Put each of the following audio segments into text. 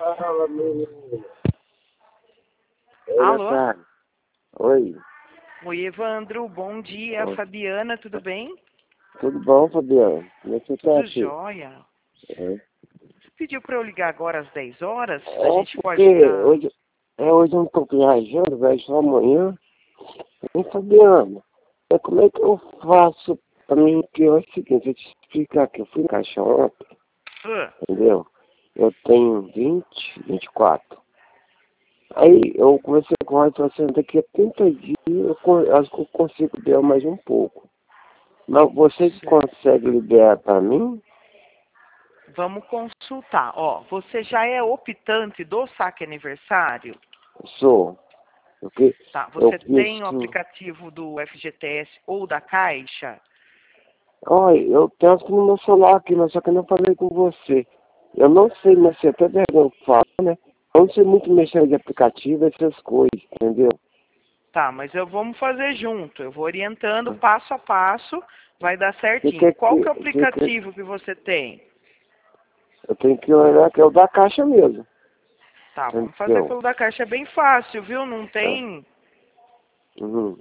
Fala, menino. Oi, Alô? Natália. Oi. Oi, Evandro. Bom dia. Oi. Fabiana, tudo bem? Tudo bom, Fabiano? Como é que você tá Tudo aqui? jóia. É. Você pediu para eu ligar agora às 10 horas? A É gente porque pode estar... hoje eu não tô viajando, vai só amanhã. Hein, Fabiano? Como é que eu faço pra mim? Que é o seguinte, eu te explicar que eu fui em caixa ontem, entendeu? Eu tenho 24. Aí eu comecei com a falei assim, daqui a 30 dias acho que eu consigo dar mais um pouco. Mas você consegue liberar para mim? Vamos consultar. Ó, você já é optante do saque aniversário? Sou. Porque Tá. eu Você tem o preciso. aplicativo do FGTS ou da Caixa? Olha, eu tenho aqui no meu celular aqui, mas só que eu não falei com você. Eu não sei mexer, até vergonha que fala, né? Eu não sei muito mexer de aplicativo, essas coisas, entendeu? Tá, mas vamos fazer junto. Eu vou orientando passo a passo, vai dar Que certinho. que, Qual que é o que aplicativo que você tem? eu tenho que olhar que é o da caixa mesmo, Tá, vamos fazer entendeu? pelo da Caixa. É bem fácil, viu? Não Tá. tem... Uhum.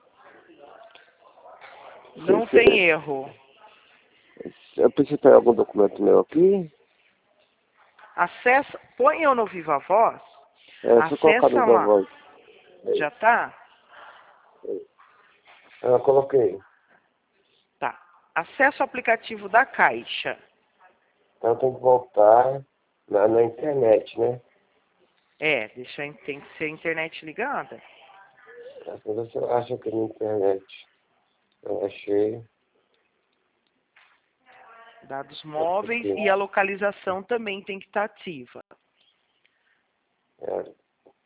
Não tem erro. Eu preciso ter algum documento meu aqui. Acessa, põe eu no Viva Voz, Se eu colocar no acessa da lá. voz. Já tá? Eu coloquei. Tá. Acessa o aplicativo da Caixa. Então eu tenho que voltar na internet, né? Tem que ser a internet ligada. Mas você acha que na internet eu achei. Dados Só um móveis pouquinho. e a localização também tem que estar ativa. Espera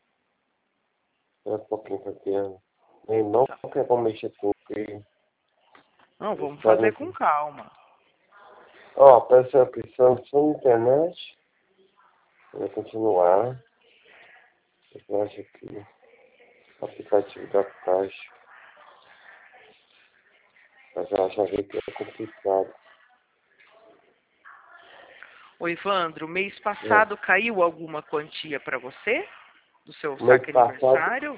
um pouquinho, Fabiano. Nem não Tá. quer como mexer com ele. Não, vamos fazer com calma. Ó, apareceu a opção sua internet. Vou continuar. Eu acho que o aplicativo da Caixa. Mas eu acho que é complicado. Ô, Evandro, mês É. passado caiu alguma quantia para você? Do seu Mês saque passado aniversário?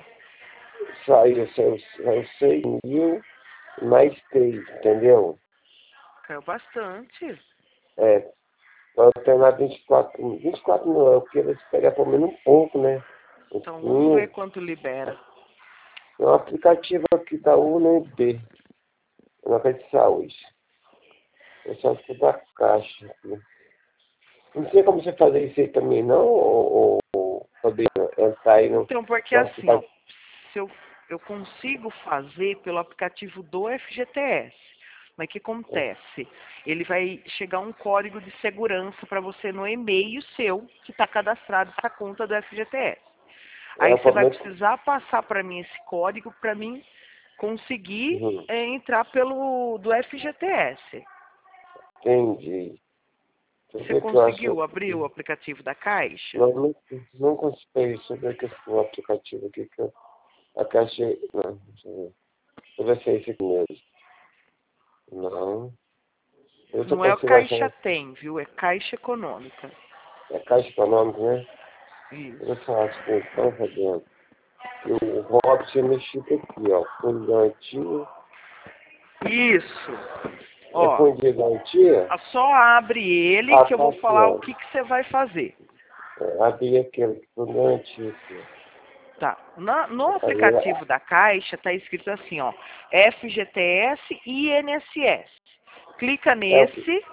saiu 6 mil mais 3, entendeu? Caiu bastante. É, para eu ter lá 24 mil, eu quero pegar pelo menos um pouco, né? Uns Então vamos ver 15. quanto libera. Tem um aplicativo aqui da UNB, na rede de saúde. Eu só fico da Caixa aqui. Não sei como você fazer isso aí também, não? Ou poder entrar aí Então, porque no assim, ó, aplicativo? se eu consigo fazer pelo aplicativo do FGTS. Mas o que acontece? Ele vai chegar um código de segurança para você no e-mail seu, que está cadastrado para a conta do FGTS. Aí É, você vai provavelmente. precisar passar para mim esse código para mim conseguir Uhum, entrar pelo do FGTS. entendi. Deixa eu Você ver que eu acho. conseguiu abrir o aplicativo da Caixa? Não consigo. Deixa eu ver que o aplicativo aqui que eu. A caixa. Não, deixa eu ver. Deixa eu ver se é esse aqui mesmo. Não. Eu só Não é o consigo Caixa achar. Tem, viu? É Caixa Econômica. É Caixa Econômica, né? Eu vou Isso. falar as coisas, então, Fabiano. Que o Rob tinha mexido aqui, ó. Fundo de garantia. Isso. É Ó, fundo de garantia? só abre ele Ah, que eu tá vou aqui, falar o ó. que você vai fazer. Abri aquele fundo de garantia aqui. Tá. No Aí aplicativo da Caixa tá escrito assim, ó, FGTS e INSS. Clica é o que nesse,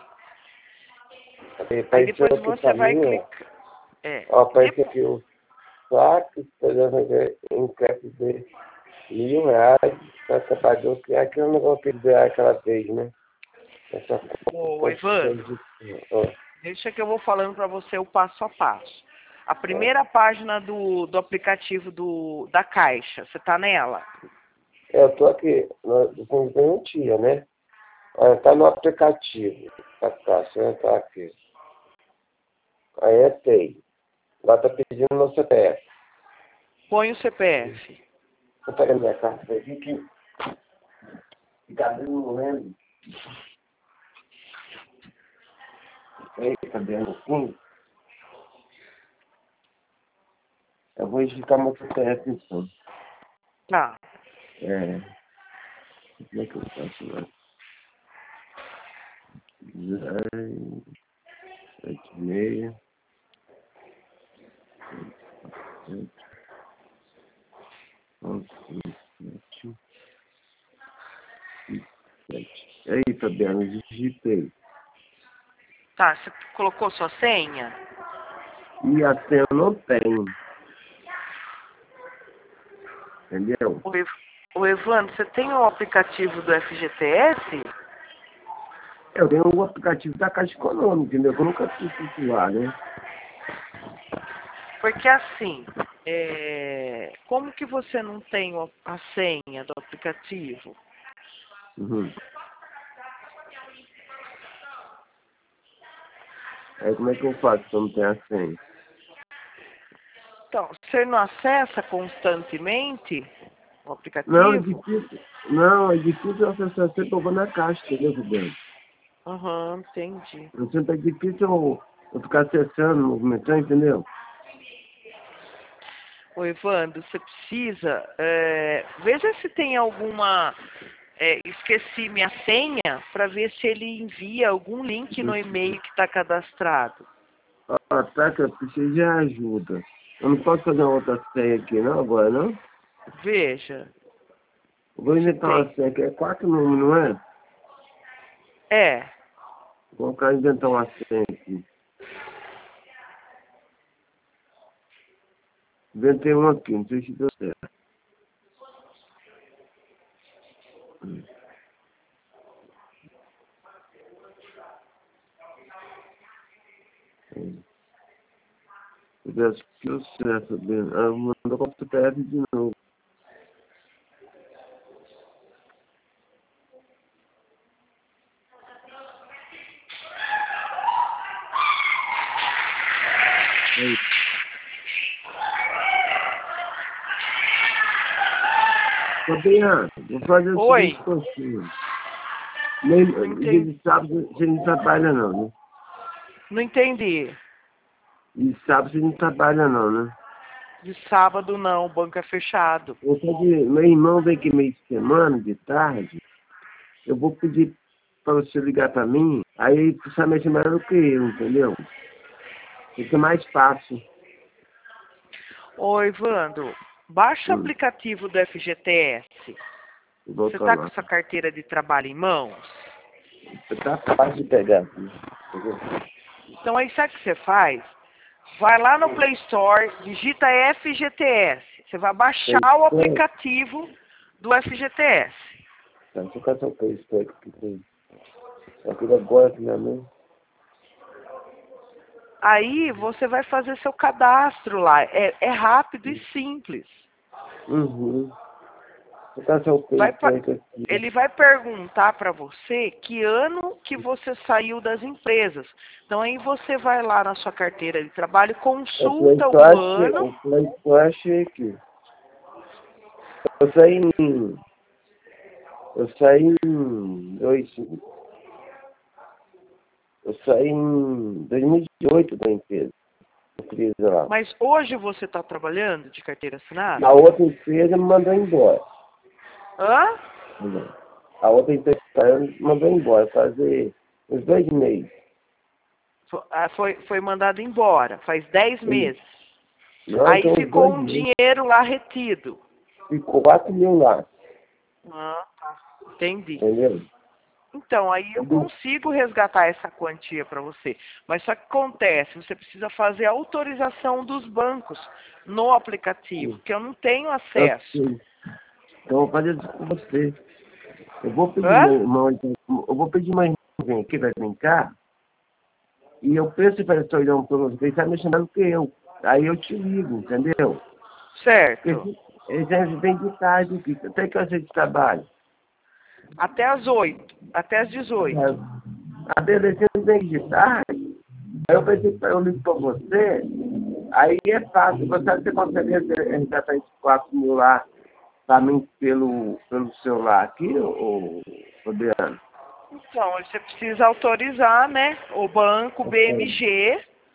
aí apareceu depois aqui você pra vai mim, ó. clicar. Ó, apareceu aqui o saque, em crédito de R$ 1.000 para trabalhador, que é aquele negócio que ele deu aquela vez, né? Essa Ô, condição Evandro, de. Ó, deixa que eu vou falando para você o passo a passo. A primeira página do aplicativo da Caixa, você tá nela? eu tô aqui, no fundo de garantia, né? Olha, tá no aplicativo. Tá cá, se eu entrar aqui. Aí tem. Lá tá pedindo meu CPF. Põe o CPF. Vou pegar minha carta aqui que cadê não lembro. Ei, cadê no fundo? Eu vou digitar meu CPF então. Tá. Como é que eu faço lá? 76 7. Aí, Fabiano, digitei. Tá, você colocou sua senha? E a senha eu não tenho. Entendeu? Ô Evandro, você tem o aplicativo do FGTS? Eu tenho o aplicativo da Caixa Econômica, entendeu? Que eu nunca fiz isso lá, né? Porque assim, como que você não tem a senha do aplicativo? Uhum. Aí como é que eu faço se eu não tenho a senha? Então, você não acessa constantemente o Não, é aplicativo? difícil. Não, é difícil acessar sempre eu vou na Caixa, entendeu, Fabiano? Aham, entendi. Eu sempre é difícil eu ficar acessando, movimentando, entendeu? Ô Evandro, você precisa, veja se tem alguma, esqueci minha senha, para ver se ele envia algum link no e-mail que está cadastrado. Ah, tá, que eu preciso de ajuda. Eu não posso fazer uma outra senha aqui, não, agora, não? Veja, Eu vou se inventar uma tem. senha que é 4 números, não é? É, Vou colocar inventar uma senha aqui. Inventei uma aqui, não sei se deu certo. Eu acho que deu certo, Fabiano. Ah, mandou para o CPF de novo. Aí. Fabiano, vou fazer o oi, seguinte consigo. não Dia entendi. de sábado você não trabalha não, né? Não entendi. E sábado você não trabalha não, né? De sábado não, o banco é fechado. Meu irmão vem aqui meio de semana, de tarde. Eu vou pedir para você ligar para mim, aí ele precisa mais semana do que eu, entendeu? Fica mais fácil. Ô Evandro, baixa o Hum, aplicativo do FGTS. eu vou Você tá com tomar. sua carteira de trabalho em mãos? Tá fácil de pegar aqui. Entendeu? Então aí sabe o que você faz? Vai lá no Play Store, digita FGTS. Você vai baixar o Tem. aplicativo do FGTS. Tá, deixa eu caçar o Play que tem. Aquilo agora aqui na mão. Aí você vai fazer seu cadastro lá. É rápido e simples. Uhum. Vou caçar o Vai pa- aqui. Ele vai perguntar para você que ano que você saiu das empresas. Então aí você vai lá na sua carteira de trabalho, O Play consulta Store o achei, ano. o Play Store achei aqui. Eu saí em. Eu saí em. Eu saí em 2018 da empresa. Empresa lá. Mas hoje você está trabalhando de carteira assinada? A outra empresa me mandou embora. Hã? A outra empresa me mandou embora, fazer uns 2 meses. Foi mandado embora, faz 10 Sim. meses. Não, Aí tem uns ficou 2 um meses. dinheiro lá retido. Ficou 4 mil lá, Ah, tá. Entendi. entendeu? Então, aí eu consigo resgatar essa quantia para você. Mas só que acontece, você precisa fazer a autorização dos bancos no aplicativo, que eu não tenho Eu acesso. sei. Então eu vou fazer isso com você. Eu vou pedir Hã? meu irmão, eu vou pedir meu irmão vir aqui, vai vir cá, e eu penso para estou olhando para você, ele está me chamando que eu. Aí eu te ligo, entendeu? Certo. Porque eles vêm de tarde aqui, até que eu sei de trabalho. Até às 8, até às 18. A adolescente vem de tarde, aí eu pensei que eu ligo para você, aí é fácil, você consegue resgatar esses 4 mil lá para mim pelo celular aqui, ô Fabiano? Então, você precisa autorizar, né? O banco, o BMG.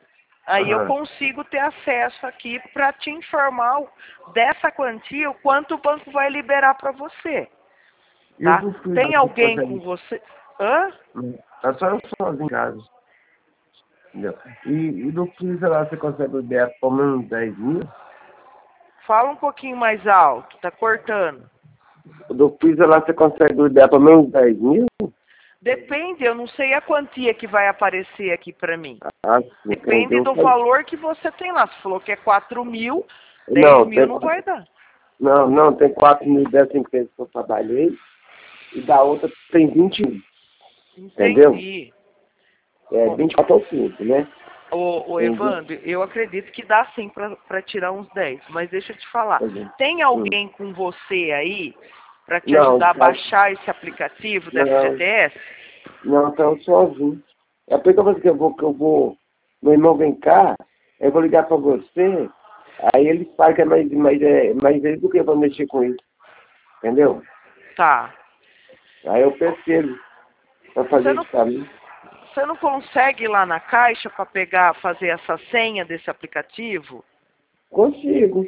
Aí eu consigo ter acesso aqui para te informar dessa quantia, o quanto o banco vai liberar para você. Tá? Tem alguém com você? Hã? É só eu sozinho em casa. Entendeu? E do freezer lá você consegue liberar pelo menos 10 mil? Fala um pouquinho mais alto, tá cortando. Do freezer lá você consegue liberar pelo menos 10 mil? Depende, eu não sei a quantia que vai aparecer aqui para mim. Ah, sim, Depende do valor que você tem lá. Você falou que é 4 mil, 10 não, mil não vai dar. Não, tem 4 mil dessa empresa que eu trabalhei e da outra tem 20 mil. Entendeu? Entendi. É 24 ou 5, né? Ô Evandro, eu acredito que dá sim para tirar uns 10, mas deixa eu te falar. Tem alguém com você aí para te ajudar a baixar esse aplicativo da FGTS? Não, então sozinho. É porque eu vou, meu irmão vem cá, eu vou ligar para você, aí ele fala que é mais ele do que eu vou mexer com isso. Entendeu? Tá. Aí eu prefiro para fazer isso pra mim. Você não consegue ir lá na Caixa para fazer essa senha desse aplicativo? Consigo.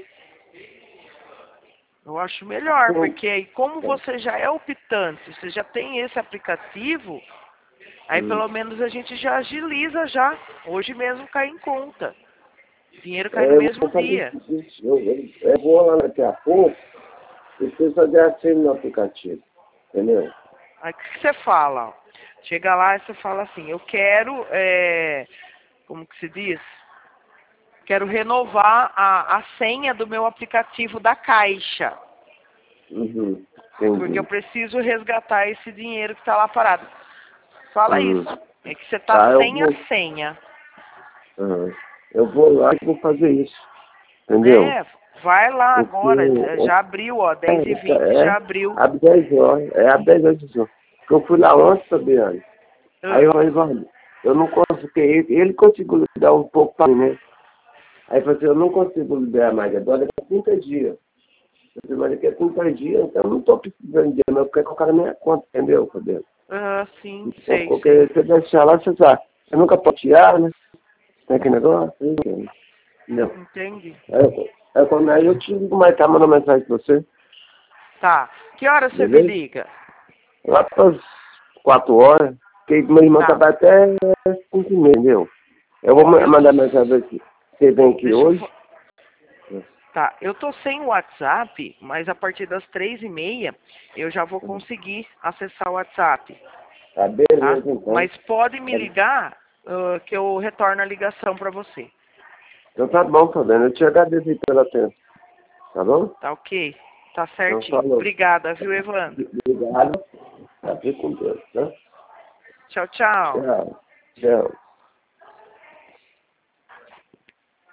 Eu acho melhor, porque aí como você já é optante, você já tem esse aplicativo, aí pelo menos a gente já agiliza já. Hoje mesmo cai em conta. O dinheiro cai no mesmo dia. Eu vou lá daqui a pouco e você fazer a senha no aplicativo. Entendeu? Aí o que você fala? Chega lá e você fala assim, eu quero, como que se diz? Quero renovar a senha do meu aplicativo da Caixa. Entendi. Porque eu preciso resgatar esse dinheiro que está lá parado. Fala isso. É que você está sem a senha. Eu vou lá e vou fazer isso. Entendeu? Vai lá agora. Já abriu, ó. 10h20 já abriu. Abre 10 horas. Abre 10 horas de sono. Porque eu fui lá ontem, Fabiano. Aí eu falei, eu não consigo. Ele conseguiu dar um pouco para mim, né? Aí eu falei assim, eu não consigo liberar mais. Agora é 30 dias. Eu falei, mas daqui a 30 dias, então eu não estou precisando de dinheiro, mas eu quero colocar na minha conta, entendeu, Fabiano? Sim, então, sei. Porque você deixar lá, você sabe. Você nunca pode tirar, né? Tem aquele negócio? Entendeu? Entendi. Aí eu te ligo mais tarde, mando mensagem pra você. Tá. Que hora você me liga? Lá para as 4 horas. Porque meu irmão trabalha até 5h30, entendeu? Eu vou mandar mensagem aqui. Você vem aqui hoje? Tá, eu tô sem o WhatsApp, mas a partir das 3h30 eu já vou conseguir acessar o WhatsApp. Tá, beleza, então. Mas pode me ligar que eu retorno a ligação para você. Então tá bom, Fabiano. Eu te agradeço pela atenção. Tá bom? Tá ok. Tá certinho. Então, Obrigada, viu, Evandro? Obrigado. Fique com Deus, tá? Tchau, tchau. Tchau. Tchau.